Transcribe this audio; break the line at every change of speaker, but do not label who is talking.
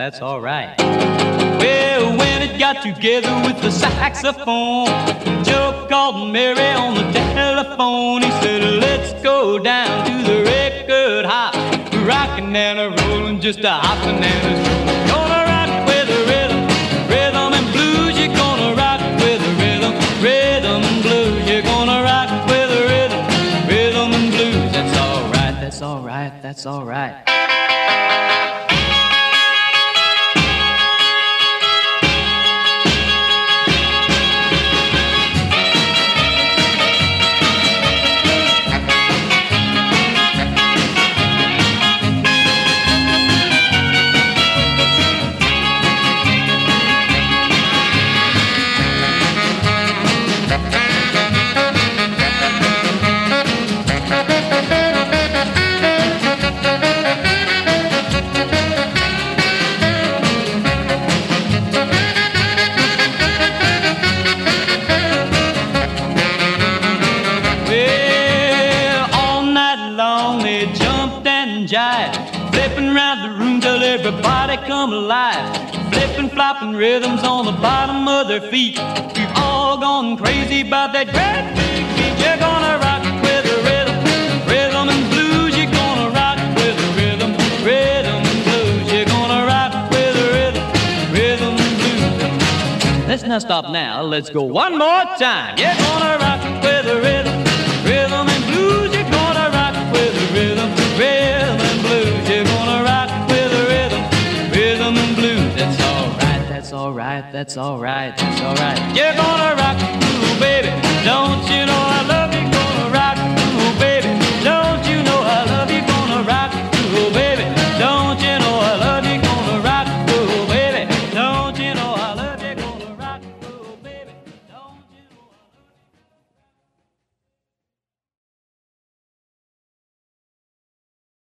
that's all right. Well, when it got together with the saxophone, Joe called Mary on the telephone. He said, let's go down to the record hop, rockin' and a rollin', just a hoppin' and a rollin'. Gonna rock with the rhythm, rhythm and blues. You're gonna rock with the rhythm, rhythm and blues. You're gonna rock with the rhythm, rhythm and blues. That's all right, that's all right, that's all right. Flipping round the room till everybody come alive. Flipping, flopping rhythms on the bottom of their feet. We've all gone crazy about that great big beat. You're gonna rock with the rhythm, rhythm and blues. You're gonna rock with the rhythm, rhythm and blues. You're gonna rock with the rhythm, rhythm and blues. Let's not stop now, let's go one more time. You're gonna rock with the rhythm, rhythm and blues. You're gonna rock with the rhythm, rhythm and blues. You're gonna rock with the rhythm, rhythm and blues. That's all right, that's all right, that's all right, that's all right. You're gonna rock, ooh, baby. Don't you know I love you? Gonna rock, ooh, baby. Don't you know I love you? Gonna rock, ooh, baby. Don't you know I love you? Gonna rock, ooh, baby. Don't you know I love you?